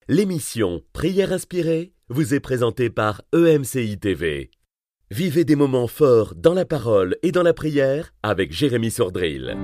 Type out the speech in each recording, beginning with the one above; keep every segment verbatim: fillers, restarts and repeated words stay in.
L'émission Prière inspirée vous est présentée par E M C I T V. Vivez des moments forts dans la parole et dans la prière avec Jérémy Sordrill.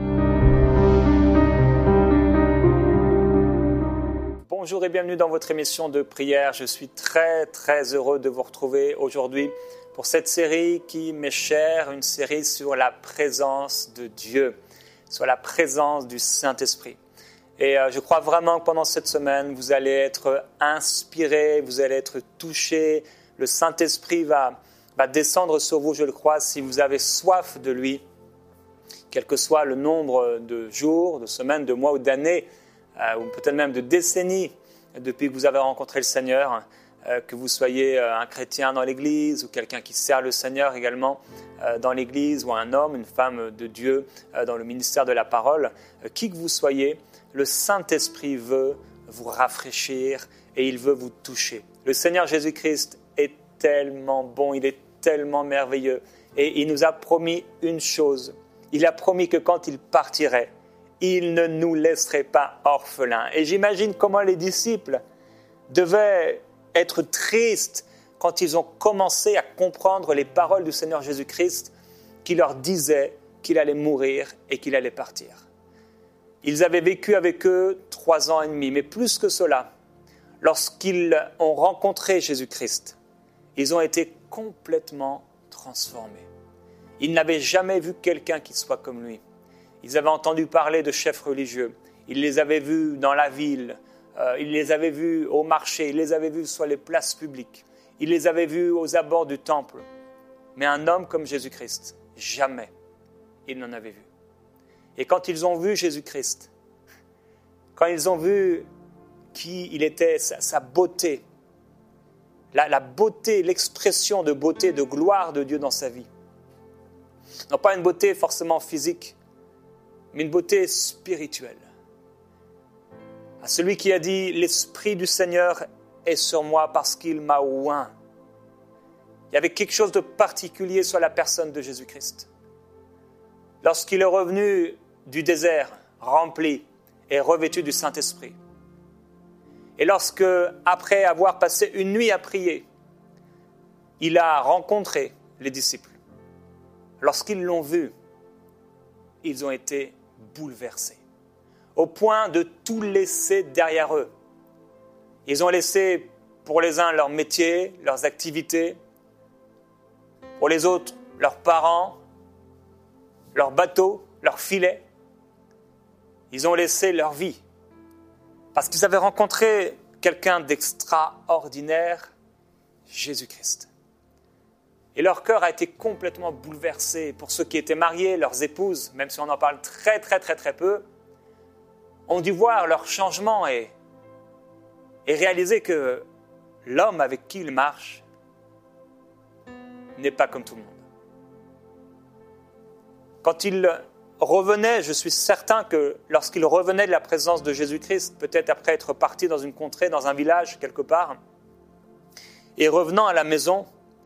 Bonjour et bienvenue dans votre émission de prière. Je suis très très heureux de vous retrouver aujourd'hui pour cette série qui m'est chère, une série sur la présence de Dieu, sur la présence du Saint-Esprit. Et euh, je crois vraiment que pendant cette semaine, vous allez être inspirés, vous allez être touchés. Le Saint-Esprit va, va descendre sur vous, je le crois, si vous avez soif de lui, quel que soit le nombre de jours, de semaines, de mois ou d'années, euh, ou peut-être même de décennies depuis que vous avez rencontré le Seigneur, euh, que vous soyez euh, un chrétien dans l'Église ou quelqu'un qui sert le Seigneur également euh, dans l'Église, ou un homme, une femme de Dieu euh, dans le ministère de la parole, euh, qui que vous soyez, le Saint-Esprit veut vous rafraîchir et il veut vous toucher. Le Seigneur Jésus-Christ est tellement bon, il est tellement merveilleux et il nous a promis une chose. Il a promis que quand il partirait, il ne nous laisserait pas orphelins. Et j'imagine comment les disciples devaient être tristes quand ils ont commencé à comprendre les paroles du Seigneur Jésus-Christ qui leur disaient qu'il allait mourir et qu'il allait partir. Ils avaient vécu avec eux trois ans et demi, mais plus que cela, lorsqu'ils ont rencontré Jésus-Christ, ils ont été complètement transformés. Ils n'avaient jamais vu quelqu'un qui soit comme lui. Ils avaient entendu parler de chefs religieux, ils les avaient vus dans la ville, euh, ils les avaient vus au marché, ils les avaient vus sur les places publiques, ils les avaient vus aux abords du temple. Mais un homme comme Jésus-Christ, jamais ils n'en avaient vu. Et quand ils ont vu Jésus-Christ, quand ils ont vu qui il était, sa, sa beauté, la, la beauté, l'expression de beauté, de gloire de Dieu dans sa vie, non pas une beauté forcément physique, mais une beauté spirituelle. À celui qui a dit « L'Esprit du Seigneur est sur moi parce qu'il m'a oint ». Il y avait quelque chose de particulier sur la personne de Jésus-Christ. Lorsqu'il est revenu du désert, rempli et revêtu du Saint-Esprit. Et lorsque, après avoir passé une nuit à prier, il a rencontré les disciples, lorsqu'ils l'ont vu, ils ont été bouleversés, au point de tout laisser derrière eux. Ils ont laissé pour les uns leur métier, leurs activités, pour les autres leurs parents, leurs bateaux, leurs filets. Ils ont laissé leur vie parce qu'ils avaient rencontré quelqu'un d'extraordinaire, Jésus-Christ. Et leur cœur a été complètement bouleversé. Pour ceux qui étaient mariés, leurs épouses, même si on en parle très très très très peu, ont dû voir leur changement et, et réaliser que l'homme avec qui ils marchent n'est pas comme tout le monde. Quand ils revenaient, je suis certain que lorsqu'ils revenaient de la présence de Jésus-Christ, peut-être après être partis dans une contrée, dans un village quelque part, et revenant à la maison,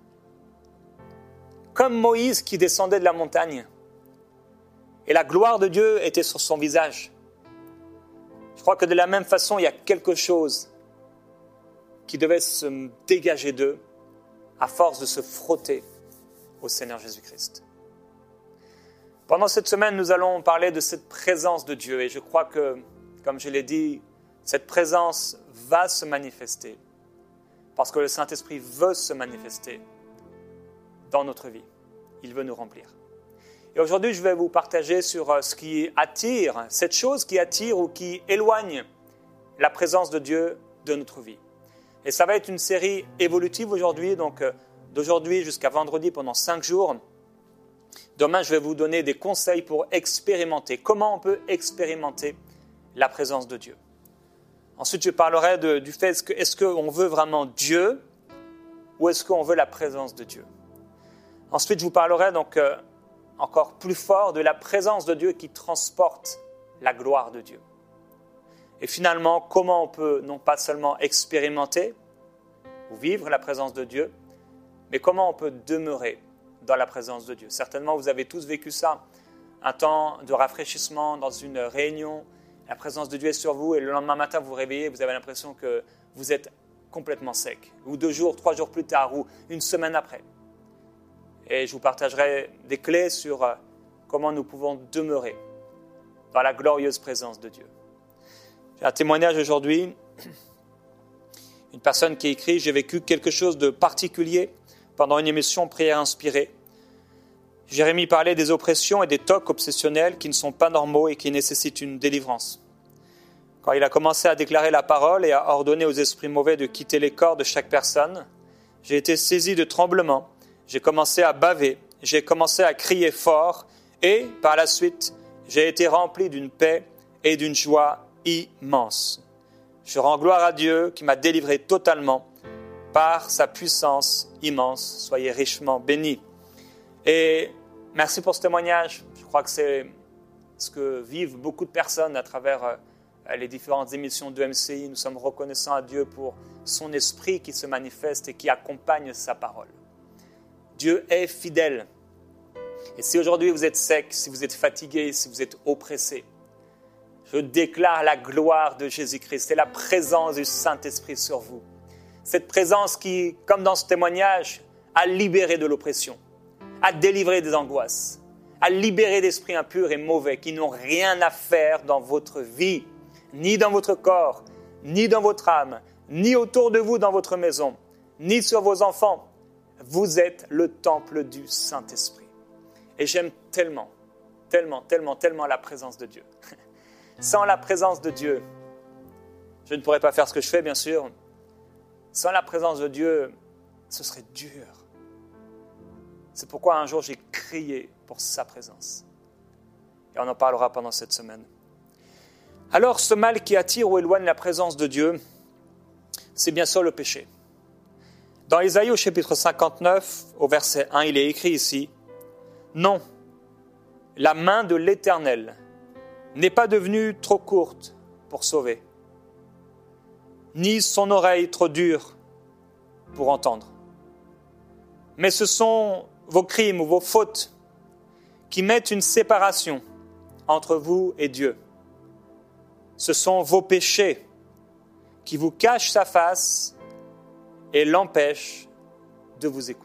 comme Moïse qui descendait de la montagne, et la gloire de Dieu était sur son visage. Je crois que de la même façon, il y a quelque chose qui devait se dégager d'eux à force de se frotter au Seigneur Jésus-Christ. Pendant cette semaine, nous allons parler de cette présence de Dieu et je crois que, comme je l'ai dit, cette présence va se manifester parce que le Saint-Esprit veut se manifester dans notre vie. Il veut nous remplir. Et aujourd'hui, je vais vous partager sur ce qui attire, cette chose qui attire ou qui éloigne la présence de Dieu de notre vie. Et ça va être une série évolutive aujourd'hui, donc d'aujourd'hui jusqu'à vendredi pendant cinq jours. Demain, je vais vous donner des conseils pour expérimenter. Comment on peut expérimenter la présence de Dieu. Ensuite, je parlerai de, du fait, est-ce que, est-ce qu'on veut vraiment Dieu ou est-ce qu'on veut la présence de Dieu. Ensuite, je vous parlerai donc euh, encore plus fort de la présence de Dieu qui transporte la gloire de Dieu. Et finalement, comment on peut non pas seulement expérimenter ou vivre la présence de Dieu, mais comment on peut demeurer dans la présence de Dieu. Certainement, vous avez tous vécu ça, un temps de rafraîchissement dans une réunion, La présence de Dieu est sur vous et le lendemain matin, vous vous réveillez, vous avez l'impression que vous êtes complètement sec. Ou deux jours, trois jours plus tard, ou une semaine après. Et je vous partagerai des clés sur comment nous pouvons demeurer dans la glorieuse présence de Dieu. J'ai un témoignage aujourd'hui. Une personne qui écrit « J'ai vécu quelque chose de particulier pendant une émission Prière inspirée. Jérémie parlait des oppressions et des tocs obsessionnels qui ne sont pas normaux et qui nécessitent une délivrance. Quand il a commencé à déclarer la parole et à ordonner aux esprits mauvais de quitter les corps de chaque personne, j'ai été saisi de tremblement, j'ai commencé à baver, j'ai commencé à crier fort et, par la suite, j'ai été rempli d'une paix et d'une joie immense. Je rends gloire à Dieu qui m'a délivré totalement par sa puissance immense. Soyez richement bénis. » Et merci pour ce témoignage. Je crois que c'est ce que vivent beaucoup de personnes à travers les différentes émissions de M C I. Nous sommes reconnaissants à Dieu pour son esprit qui se manifeste et qui accompagne sa parole. Dieu est fidèle. Et si aujourd'hui vous êtes sec, si vous êtes fatigué, si vous êtes oppressé, je déclare la gloire de Jésus-Christ et la présence du Saint-Esprit sur vous. Cette présence qui, comme dans ce témoignage, a libéré de l'oppression, a délivré des angoisses, a libéré d'esprits impurs et mauvais qui n'ont rien à faire dans votre vie, ni dans votre corps, ni dans votre âme, ni autour de vous dans votre maison, ni sur vos enfants. Vous êtes le temple du Saint-Esprit. Et j'aime tellement, tellement, tellement, tellement la présence de Dieu. Sans la présence de Dieu, je ne pourrais pas faire ce que je fais, bien sûr. Sans la présence de Dieu, ce serait dur. C'est pourquoi un jour, j'ai crié pour sa présence. Et on en parlera pendant cette semaine. Alors, ce mal qui attire ou éloigne la présence de Dieu, c'est bien sûr le péché. Dans Ésaïe au chapitre cinquante-neuf, au verset un, il est écrit ici, « Non, la main de l'Éternel n'est pas devenue trop courte pour sauver, ni son oreille trop dure pour entendre. Mais ce sont vos crimes ou vos fautes qui mettent une séparation entre vous et Dieu. Ce sont vos péchés qui vous cachent sa face et l'empêchent de vous écouter. »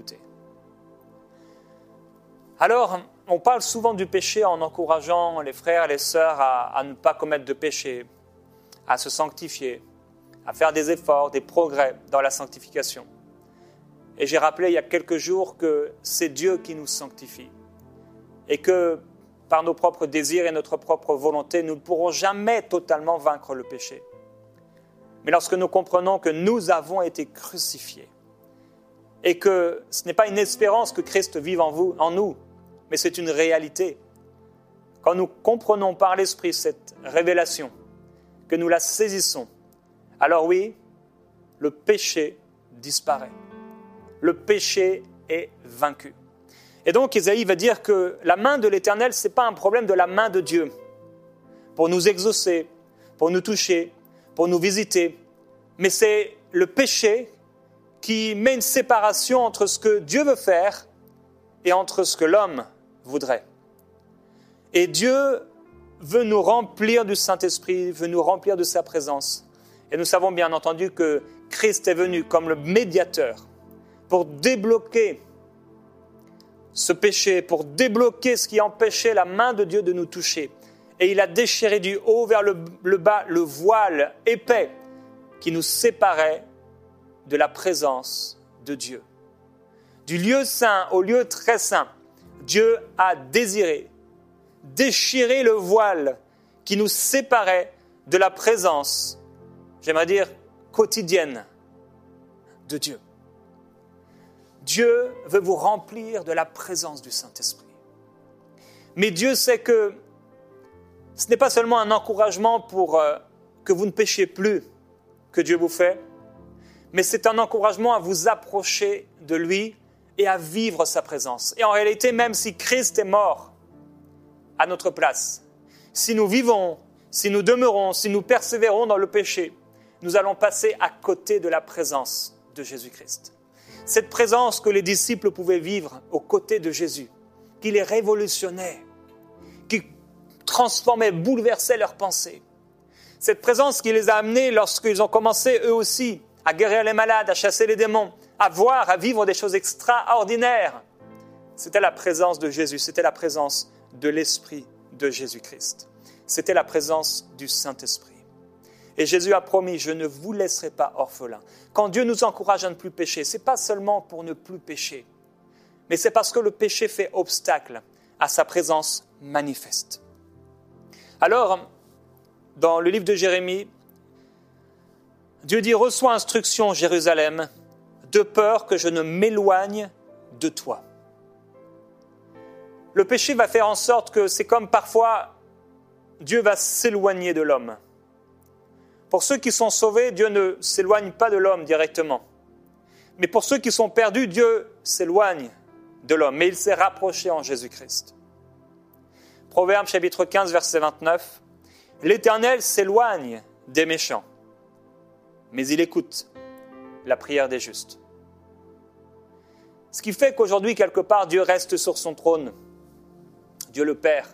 Alors, on parle souvent du péché en encourageant les frères et les sœurs à, à ne pas commettre de péché, à se sanctifier, à faire des efforts, des progrès dans la sanctification. Et j'ai rappelé il y a quelques jours que c'est Dieu qui nous sanctifie et que par nos propres désirs et notre propre volonté, nous ne pourrons jamais totalement vaincre le péché. Mais lorsque nous comprenons que nous avons été crucifiés et que ce n'est pas une espérance que Christ vive en vous, en nous, mais c'est une réalité. Quand nous comprenons par l'Esprit cette révélation, que nous la saisissons, alors oui, le péché disparaît. Le péché est vaincu. Et donc, Ésaïe va dire que la main de l'Éternel, ce n'est pas un problème de la main de Dieu pour nous exaucer, pour nous toucher, pour nous visiter, mais c'est le péché qui met une séparation entre ce que Dieu veut faire et entre ce que l'homme voudrait. Et Dieu veut nous remplir du Saint-Esprit, veut nous remplir de sa présence. Et nous savons bien entendu que Christ est venu comme le médiateur pour débloquer ce péché, pour débloquer ce qui empêchait la main de Dieu de nous toucher. Et il a déchiré du haut vers le, le bas le voile épais qui nous séparait de la présence de Dieu. Du lieu saint au lieu très saint, Dieu a désiré déchirer le voile qui nous séparait de la présence, j'aimerais dire, quotidienne de Dieu. Dieu veut vous remplir de la présence du Saint-Esprit. Mais Dieu sait que ce n'est pas seulement un encouragement pour euh, que vous ne péchiez plus que Dieu vous fait, mais c'est un encouragement à vous approcher de lui et à vivre sa présence. Et en réalité, même si Christ est mort à notre place, si nous vivons, si nous demeurons, si nous persévérons dans le péché, nous allons passer à côté de la présence de Jésus-Christ. Cette présence que les disciples pouvaient vivre aux côtés de Jésus, qui les révolutionnait, qui transformait, bouleversait leurs pensées, Cette présence qui les a amenés lorsqu'ils ont commencé eux aussi à guérir les malades, à chasser les démons, à voir, à vivre des choses extraordinaires. C'était la présence de Jésus, c'était la présence de l'Esprit de Jésus-Christ. C'était la présence du Saint-Esprit. Et Jésus a promis, je ne vous laisserai pas orphelins. Quand Dieu nous encourage à ne plus pécher, ce n'est pas seulement pour ne plus pécher, mais c'est parce que le péché fait obstacle à sa présence manifeste. Alors, dans le livre de Jérémie, Dieu dit « Reçois instruction, Jérusalem, de peur que je ne m'éloigne de toi. » Le péché va faire en sorte que c'est comme parfois Dieu va s'éloigner de l'homme. Pour ceux qui sont sauvés, Dieu ne s'éloigne pas de l'homme directement. Mais pour ceux qui sont perdus, Dieu s'éloigne de l'homme. Mais il s'est rapproché en Jésus-Christ. Proverbe chapitre quinze, verset vingt-neuf. « L'Éternel s'éloigne des méchants, mais il écoute la prière des justes. » Ce qui fait qu'aujourd'hui, quelque part, Dieu reste sur son trône. Dieu le Père.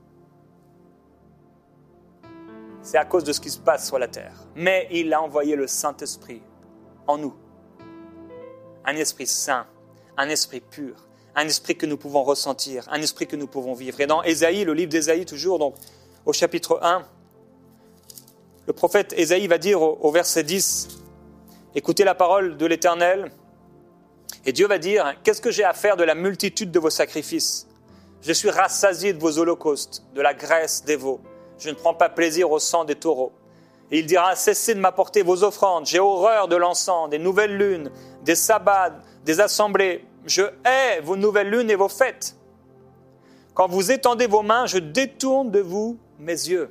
C'est à cause de ce qui se passe sur la terre. Mais il a envoyé le Saint-Esprit en nous. Un esprit saint, un esprit pur, un esprit que nous pouvons ressentir, un esprit que nous pouvons vivre. Et dans Ésaïe, le livre d'Ésaïe toujours, donc au chapitre un, le prophète Ésaïe va dire au, au verset dix, « Écoutez la parole de l'Éternel. » Et Dieu va dire, « Qu'est-ce que j'ai à faire de la multitude de vos sacrifices ? Je suis rassasié de vos holocaustes, de la graisse des veaux. Je ne prends pas plaisir au sang des taureaux. » Et il dira, « Cessez de m'apporter vos offrandes. J'ai horreur de l'encens, des nouvelles lunes, des sabbats, des assemblées. Je hais vos nouvelles lunes et vos fêtes. Quand vous étendez vos mains, je détourne de vous mes yeux.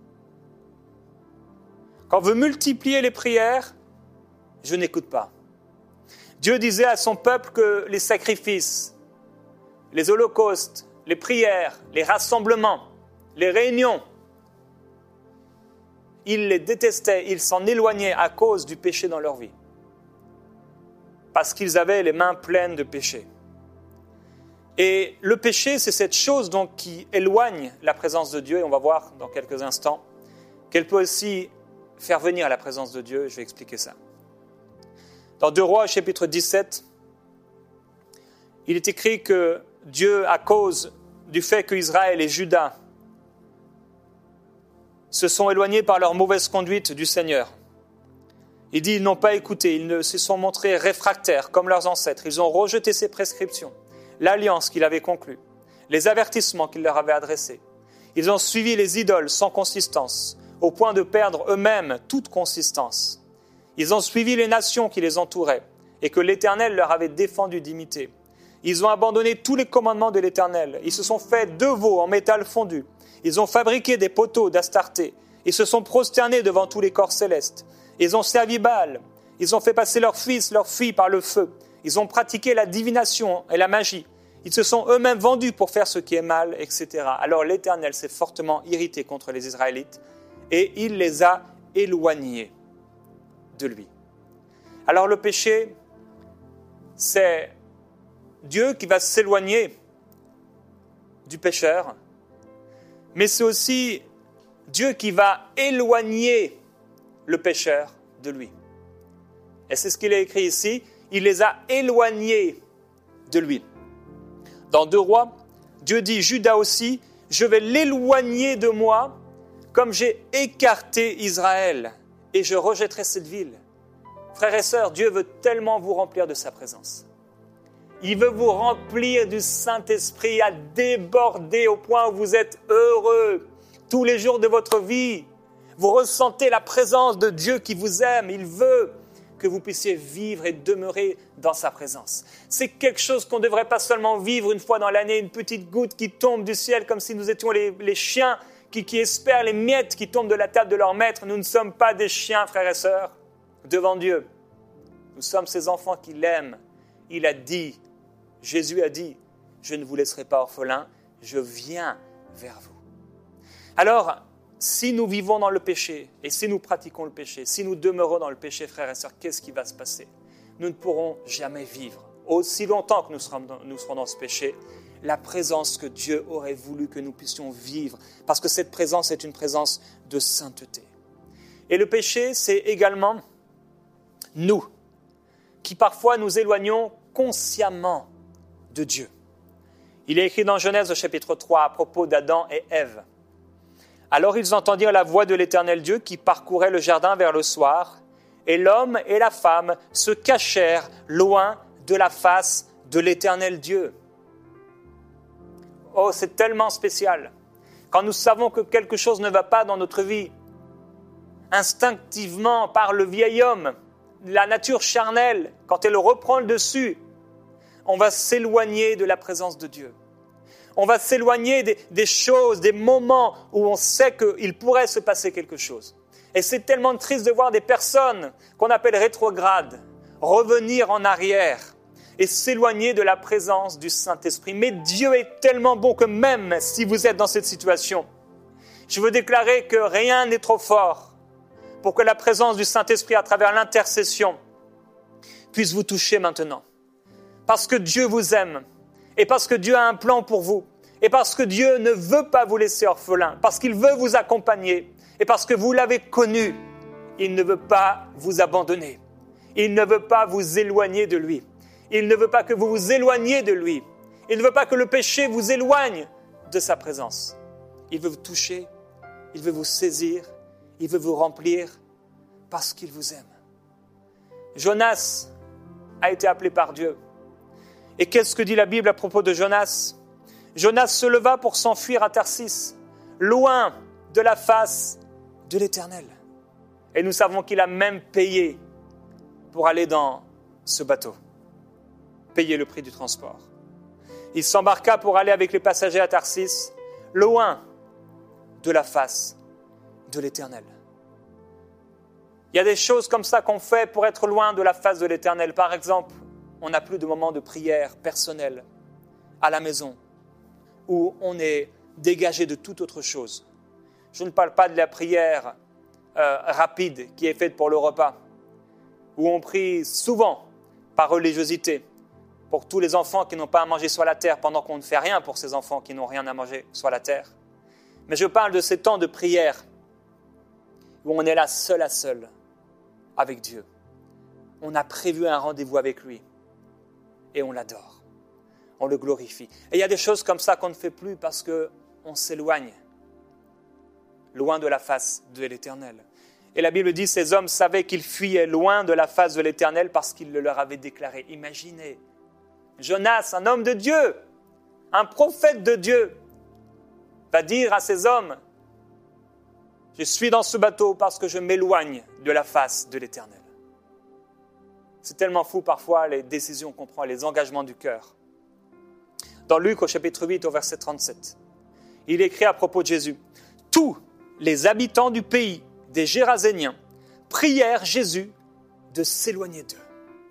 Quand vous multipliez les prières, je n'écoute pas. » Dieu disait à son peuple que les sacrifices, les holocaustes, les prières, les rassemblements, les réunions, il les détestait, il s'en éloignait à cause du péché dans leur vie. Parce qu'ils avaient les mains pleines de péché. Et le péché, c'est cette chose donc qui éloigne la présence de Dieu, et on va voir dans quelques instants qu'elle peut aussi faire venir la présence de Dieu, je vais expliquer ça. Dans deux Rois, chapitre dix-sept, il est écrit que Dieu, à cause du fait qu'Israël et Juda se sont éloignés par leur mauvaise conduite du Seigneur. Il dit, ils n'ont pas écouté, ils ne se sont montrés réfractaires comme leurs ancêtres. Ils ont rejeté ses prescriptions, l'alliance qu'il avait conclue, les avertissements qu'il leur avait adressés. Ils ont suivi les idoles sans consistance, au point de perdre eux-mêmes toute consistance. Ils ont suivi les nations qui les entouraient et que l'Éternel leur avait défendu d'imiter. Ils ont abandonné tous les commandements de l'Éternel. Ils se sont fait deux veaux en métal fondu. Ils ont fabriqué des poteaux d'Astarté. Ils se sont prosternés devant tous les corps célestes. Ils ont servi Baal. Ils ont fait passer leurs fils, leurs filles par le feu. Ils ont pratiqué la divination et la magie. Ils se sont eux-mêmes vendus pour faire ce qui est mal, et cetera. Alors l'Éternel s'est fortement irrité contre les Israélites et il les a éloignés de lui. Alors le péché, c'est Dieu qui va s'éloigner du pécheur, mais c'est aussi Dieu qui va éloigner le pécheur de lui. Et c'est ce qu'il a écrit ici, il les a éloignés de lui. Dans deux Rois, Dieu dit, Judas aussi, je vais l'éloigner de moi, comme j'ai écarté Israël, et je rejetterai cette ville. Frères et sœurs, Dieu veut tellement vous remplir de sa présence. Il veut vous remplir du Saint-Esprit à déborder au point où vous êtes heureux tous les jours de votre vie. Vous ressentez la présence de Dieu qui vous aime. Il veut que vous puissiez vivre et demeurer dans sa présence. C'est quelque chose qu'on ne devrait pas seulement vivre une fois dans l'année, une petite goutte qui tombe du ciel comme si nous étions les, les chiens qui, qui espèrent les miettes qui tombent de la table de leur maître. Nous ne sommes pas des chiens, frères et sœurs, devant Dieu. Nous sommes ses enfants qui l'aiment. Il a dit, Jésus a dit, je ne vous laisserai pas orphelins, je viens vers vous. Alors, si nous vivons dans le péché, et si nous pratiquons le péché, si nous demeurons dans le péché, frères et sœurs, qu'est-ce qui va se passer ? Nous ne pourrons jamais vivre, aussi longtemps que nous serons dans, nous serons dans ce péché, la présence que Dieu aurait voulu que nous puissions vivre, parce que cette présence est une présence de sainteté. Et le péché, c'est également nous, qui parfois nous éloignons consciemment de Dieu. Il est écrit dans Genèse au chapitre trois à propos d'Adam et Ève. Alors ils entendirent la voix de l'Éternel Dieu qui parcourait le jardin vers le soir, et l'homme et la femme se cachèrent loin de la face de l'Éternel Dieu. Oh, c'est tellement spécial. Quand nous savons que quelque chose ne va pas dans notre vie, instinctivement, par le vieil homme, la nature charnelle, quand elle reprend le dessus, on va s'éloigner de la présence de Dieu. On va s'éloigner des, des choses, des moments où on sait qu'il pourrait se passer quelque chose. Et c'est tellement triste de voir des personnes qu'on appelle rétrogrades revenir en arrière et s'éloigner de la présence du Saint-Esprit. Mais Dieu est tellement bon que même si vous êtes dans cette situation, je veux déclarer que rien n'est trop fort pour que la présence du Saint-Esprit à travers l'intercession puisse vous toucher maintenant. Parce que Dieu vous aime. Et parce que Dieu a un plan pour vous, et parce que Dieu ne veut pas vous laisser orphelin, parce qu'il veut vous accompagner, et parce que vous l'avez connu, il ne veut pas vous abandonner. Il ne veut pas vous éloigner de lui. Il ne veut pas que vous vous éloigniez de lui. Il ne veut pas que le péché vous éloigne de sa présence. Il veut vous toucher, il veut vous saisir, il veut vous remplir, parce qu'il vous aime. Jonas a été appelé par Dieu. Et qu'est-ce que dit la Bible à propos de Jonas ? Jonas se leva pour s'enfuir à Tarsis, loin de la face de l'Éternel. Et nous savons qu'il a même payé pour aller dans ce bateau, payer le prix du transport. Il s'embarqua pour aller avec les passagers à Tarsis, loin de la face de l'Éternel. Il y a des choses comme ça qu'on fait pour être loin de la face de l'Éternel. Par exemple, on n'a plus de moments de prière personnelle à la maison où on est dégagé de toute autre chose. Je ne parle pas de la prière euh, rapide qui est faite pour le repas, où on prie souvent par religiosité pour tous les enfants qui n'ont pas à manger sur la terre pendant qu'on ne fait rien pour ces enfants qui n'ont rien à manger sur la terre. Mais je parle de ces temps de prière où on est là seul à seul avec Dieu. On a prévu un rendez-vous avec lui. Et on l'adore, on le glorifie. Et il y a des choses comme ça qu'on ne fait plus parce qu'on s'éloigne, loin de la face de l'Éternel. Et la Bible dit, ces hommes savaient qu'ils fuyaient loin de la face de l'Éternel parce qu'il le leur avait déclaré. Imaginez, Jonas, un homme de Dieu, un prophète de Dieu, va dire à ces hommes, je suis dans ce bateau parce que je m'éloigne de la face de l'Éternel. C'est tellement fou parfois les décisions qu'on prend, les engagements du cœur. Dans Luc au chapitre huit au verset trente-sept, il écrit à propos de Jésus, « Tous les habitants du pays des Géraséniens prièrent Jésus de s'éloigner d'eux. »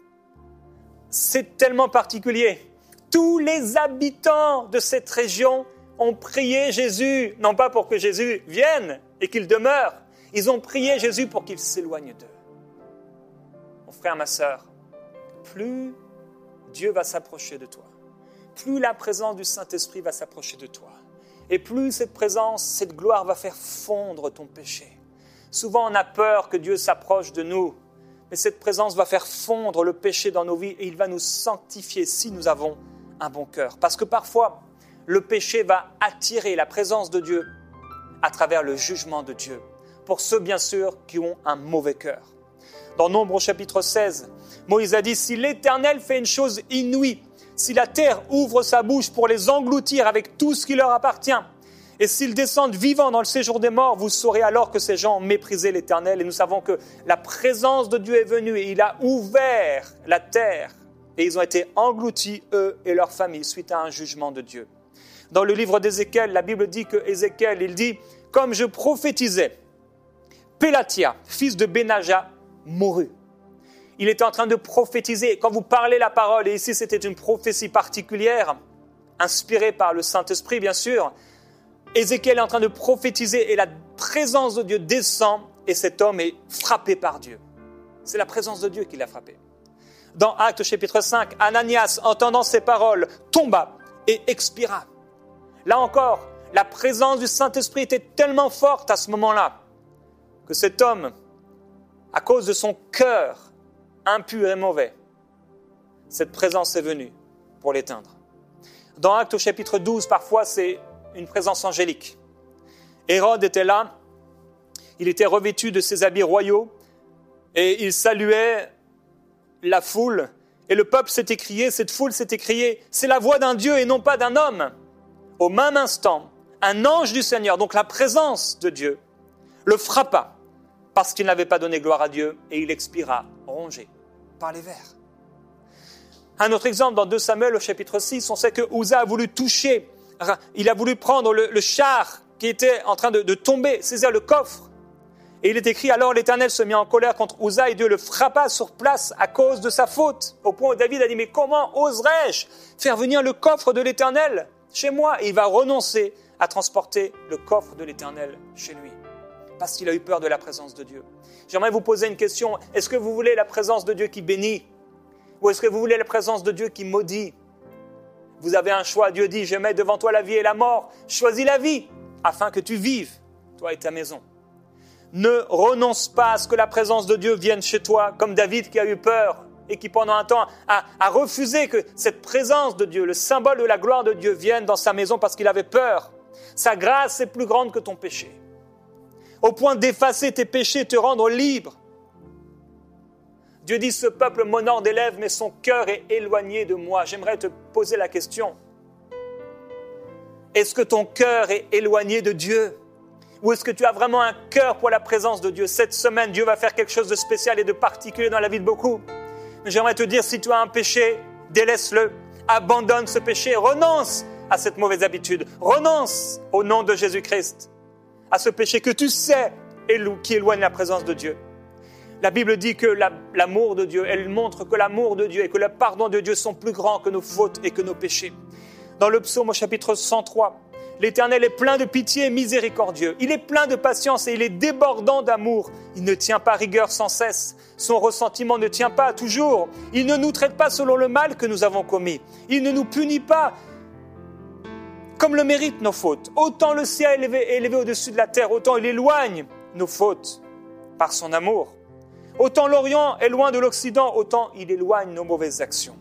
C'est tellement particulier. Tous les habitants de cette région ont prié Jésus, non pas pour que Jésus vienne et qu'il demeure, ils ont prié Jésus pour qu'il s'éloigne d'eux. Mon frère, ma sœur, plus Dieu va s'approcher de toi, plus la présence du Saint-Esprit va s'approcher de toi, et plus cette présence, cette gloire va faire fondre ton péché. Souvent, on a peur que Dieu s'approche de nous, mais cette présence va faire fondre le péché dans nos vies et il va nous sanctifier si nous avons un bon cœur. Parce que parfois, le péché va attirer la présence de Dieu à travers le jugement de Dieu, pour ceux, bien sûr, qui ont un mauvais cœur. Dans Nombre au chapitre seize, Moïse a dit « Si l'Éternel fait une chose inouïe, si la terre ouvre sa bouche pour les engloutir avec tout ce qui leur appartient, et s'ils descendent vivants dans le séjour des morts, vous saurez alors que ces gens ont méprisé l'Éternel. » Et nous savons que la présence de Dieu est venue et il a ouvert la terre. Et ils ont été engloutis, eux et leurs familles, suite à un jugement de Dieu. Dans le livre d'Ézéchiel, la Bible dit que Ézéchiel, il dit « Comme je prophétisais, Pélatia, fils de Benaja, mourut. » Il était en train de prophétiser. Quand vous parlez la parole, et ici c'était une prophétie particulière, inspirée par le Saint-Esprit bien sûr, Ézéchiel est en train de prophétiser et la présence de Dieu descend et cet homme est frappé par Dieu. C'est la présence de Dieu qui l'a frappé. Dans Actes chapitre cinq, Ananias, entendant ces paroles, tomba et expira. Là encore, la présence du Saint-Esprit était tellement forte à ce moment-là que cet homme à cause de son cœur impur et mauvais, cette présence est venue pour l'éteindre. Dans Actes au chapitre douze, parfois c'est une présence angélique. Hérode était là, il était revêtu de ses habits royaux et il saluait la foule. Et le peuple s'est écrié, cette foule s'est écriée, c'est la voix d'un Dieu et non pas d'un homme. Au même instant, un ange du Seigneur, donc la présence de Dieu, le frappa parce qu'il n'avait pas donné gloire à Dieu et il expira rongé par les vers. Un autre exemple, dans deux Samuel au chapitre six, on sait que Uza a voulu toucher, il a voulu prendre le, le char qui était en train de, de tomber, saisir le coffre. Et il est écrit, alors l'Éternel se mit en colère contre Uza et Dieu le frappa sur place à cause de sa faute. Au point où David a dit, mais comment oserais-je faire venir le coffre de l'Éternel chez moi? Et il va renoncer à transporter le coffre de l'Éternel chez lui, parce qu'il a eu peur de la présence de Dieu. J'aimerais vous poser une question, est-ce que vous voulez la présence de Dieu qui bénit? Ou est-ce que vous voulez la présence de Dieu qui maudit? Vous avez un choix, Dieu dit, je mets devant toi la vie et la mort, choisis la vie, afin que tu vives, toi et ta maison. Ne renonce pas à ce que la présence de Dieu vienne chez toi, comme David qui a eu peur et qui pendant un temps a, a refusé que cette présence de Dieu, le symbole de la gloire de Dieu, vienne dans sa maison parce qu'il avait peur. Sa grâce est plus grande que ton péché, au point d'effacer tes péchés et te rendre libre. Dieu dit, ce peuple m'honore des lèvres, mais son cœur est éloigné de moi. J'aimerais te poser la question. Est-ce que ton cœur est éloigné de Dieu? Ou est-ce que tu as vraiment un cœur pour la présence de Dieu? Cette semaine, Dieu va faire quelque chose de spécial et de particulier dans la vie de beaucoup. Mais j'aimerais te dire, si tu as un péché, délaisse-le, abandonne ce péché, renonce à cette mauvaise habitude, renonce au nom de Jésus-Christ à ce péché que tu sais qui éloigne la présence de Dieu. La Bible dit que la, l'amour de Dieu, elle montre que l'amour de Dieu et que le pardon de Dieu sont plus grands que nos fautes et que nos péchés. Dans le psaume au chapitre cent trois, l'Éternel est plein de pitié et miséricordieux. Il est plein de patience et il est débordant d'amour. Il ne tient pas rigueur sans cesse. Son ressentiment ne tient pas toujours. Il ne nous traite pas selon le mal que nous avons commis. Il ne nous punit pas comme le méritent nos fautes. Autant le ciel est élevé, est élevé au-dessus de la terre, autant il éloigne nos fautes par son amour. Autant l'Orient est loin de l'Occident, autant il éloigne nos mauvaises actions.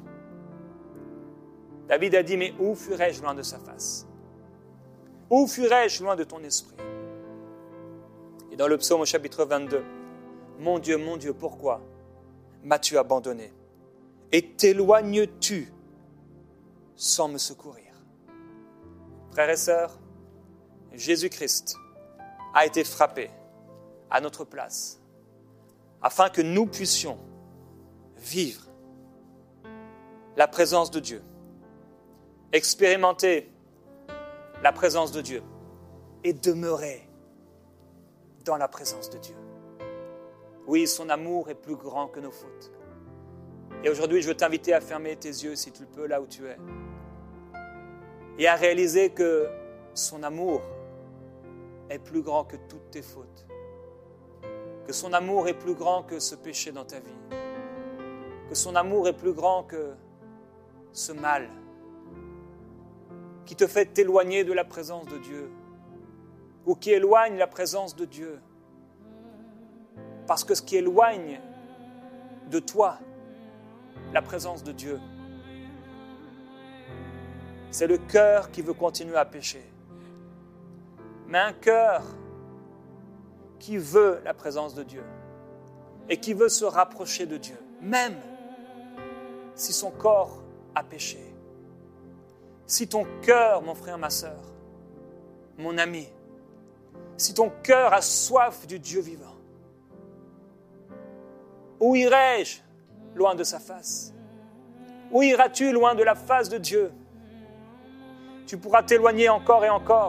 David a dit, mais où fuirais-je loin de sa face? Où fuirais-je loin de ton esprit? Et dans le psaume au chapitre vingt-deux, mon Dieu, mon Dieu, pourquoi m'as-tu abandonné? Et t'éloignes-tu sans me secourir? Frères et sœurs, Jésus-Christ a été frappé à notre place afin que nous puissions vivre la présence de Dieu, expérimenter la présence de Dieu et demeurer dans la présence de Dieu. Oui, son amour est plus grand que nos fautes. Et aujourd'hui, je veux t'inviter à fermer tes yeux, si tu le peux, là où tu es, et à réaliser que son amour est plus grand que toutes tes fautes, que son amour est plus grand que ce péché dans ta vie, que son amour est plus grand que ce mal qui te fait t'éloigner de la présence de Dieu ou qui éloigne la présence de Dieu. Parce que ce qui éloigne de toi la présence de Dieu, c'est le cœur qui veut continuer à pécher. Mais un cœur qui veut la présence de Dieu et qui veut se rapprocher de Dieu, même si son corps a péché. Si ton cœur, mon frère, ma sœur, mon ami, si ton cœur a soif du Dieu vivant, où irai-je loin de sa face? Où iras-tu loin de la face de Dieu? Tu pourras t'éloigner encore et encore,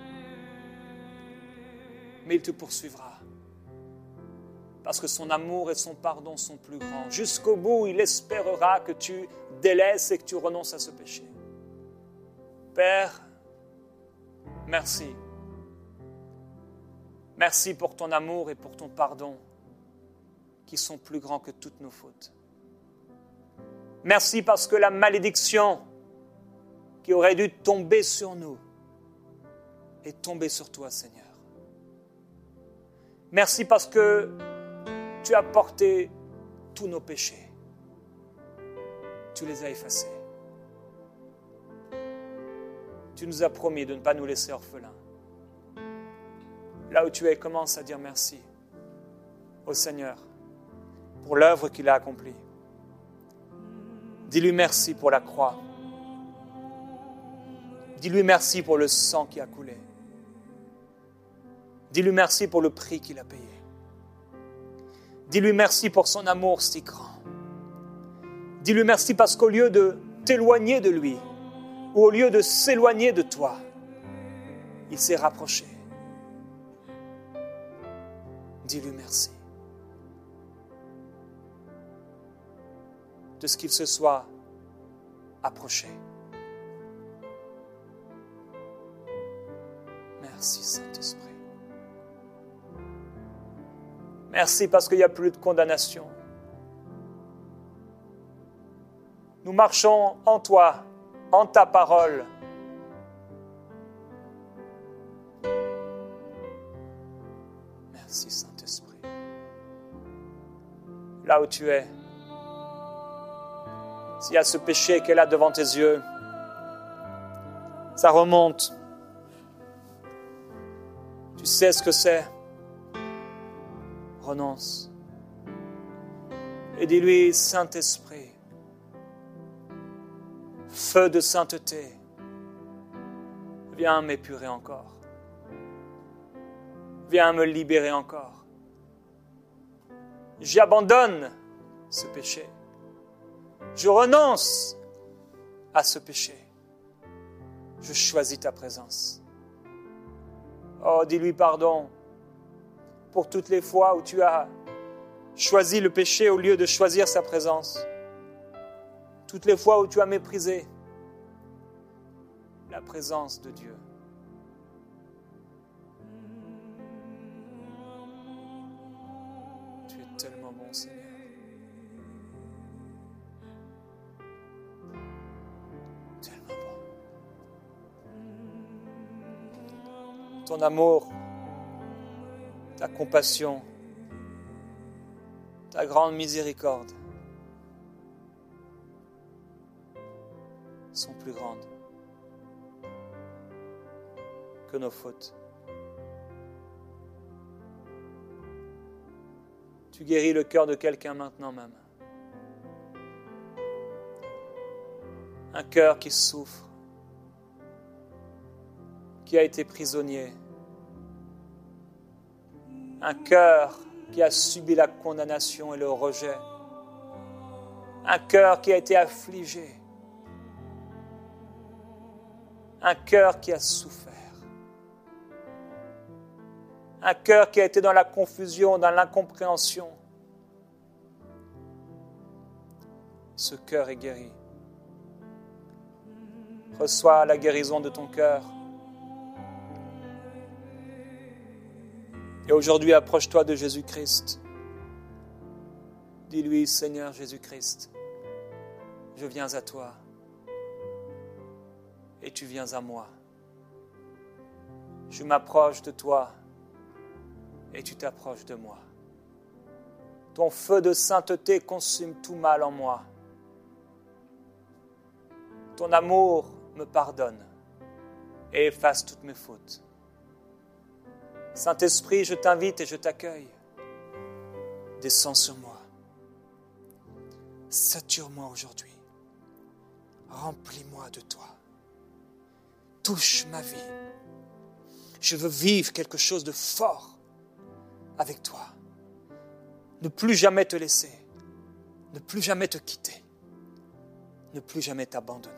mais il te poursuivra. Parce que son amour et son pardon sont plus grands. Jusqu'au bout, il espérera que tu délaisses et que tu renonces à ce péché. Père, merci. Merci pour ton amour et pour ton pardon qui sont plus grands que toutes nos fautes. Merci parce que la malédiction qui aurait dû tomber sur nous est tombée sur toi, Seigneur. Merci parce que Tu as porté tous nos péchés. Tu les as effacés. Tu nous as promis de ne pas nous laisser orphelins. Là où tu es, commence à dire merci au Seigneur pour l'œuvre qu'il a accomplie. Dis-lui merci pour la croix. Dis-lui merci pour le sang qui a coulé. Dis-lui merci pour le prix qu'il a payé. Dis-lui merci pour son amour si grand. Dis-lui merci parce qu'au lieu de t'éloigner de lui, ou au lieu de s'éloigner de toi, il s'est rapproché. Dis-lui merci de ce qu'il se soit approché. Merci Saint-Esprit. Merci parce qu'il n'y a plus de condamnation. Nous marchons en toi, en ta parole. Merci Saint-Esprit. Là où tu es, s'il y a ce péché qui est là devant tes yeux, ça remonte. Tu sais ce que c'est. Renonce. Et dis-lui, Saint-Esprit, feu de sainteté, viens m'épurer encore. Viens me libérer encore. J'abandonne ce péché. Je renonce à ce péché. Je choisis ta présence. Oh, dis-lui pardon pour toutes les fois où tu as choisi le péché au lieu de choisir sa présence. Toutes les fois où tu as méprisé la présence de Dieu. Tu es tellement bon, Seigneur. Tellement bon. Ton amour, ta compassion, ta grande miséricorde sont plus grandes que nos fautes. Tu guéris le cœur de quelqu'un maintenant même. Un cœur qui souffre, qui a été prisonnier. Un cœur qui a subi la condamnation et le rejet. Un cœur qui a été affligé. Un cœur qui a souffert. Un cœur qui a été dans la confusion, dans l'incompréhension. Ce cœur est guéri. Reçois la guérison de ton cœur. Et aujourd'hui, approche-toi de Jésus-Christ. Dis-lui, Seigneur Jésus-Christ, je viens à toi et tu viens à moi. Je m'approche de toi et tu t'approches de moi. Ton feu de sainteté consume tout mal en moi. Ton amour me pardonne et efface toutes mes fautes. Saint-Esprit, je t'invite et je t'accueille. Descends sur moi. Sature-moi aujourd'hui. Remplis-moi de toi. Touche ma vie. Je veux vivre quelque chose de fort avec toi. Ne plus jamais te laisser. Ne plus jamais te quitter. Ne plus jamais t'abandonner.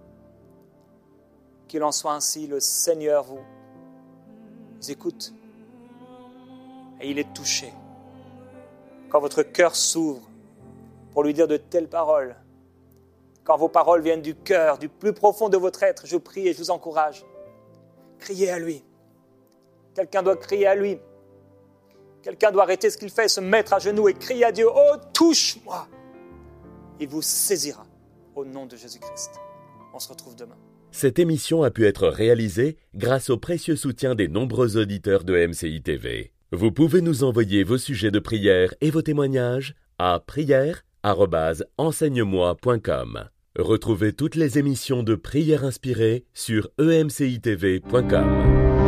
Qu'il en soit ainsi, le Seigneur vous écoute. Et il est touché. Quand votre cœur s'ouvre pour lui dire de telles paroles, quand vos paroles viennent du cœur, du plus profond de votre être, je prie et je vous encourage. Criez à lui. Quelqu'un doit crier à lui. Quelqu'un doit arrêter ce qu'il fait, se mettre à genoux et crier à Dieu. Oh, touche-moi. Il vous saisira au nom de Jésus-Christ. On se retrouve demain. Cette émission a pu être réalisée grâce au précieux soutien des nombreux auditeurs de M C I T V. Vous pouvez nous envoyer vos sujets de prière et vos témoignages à prière arobase enseigne-moi point com. Retrouvez toutes les émissions de Prière inspirée sur e m c i t v point com.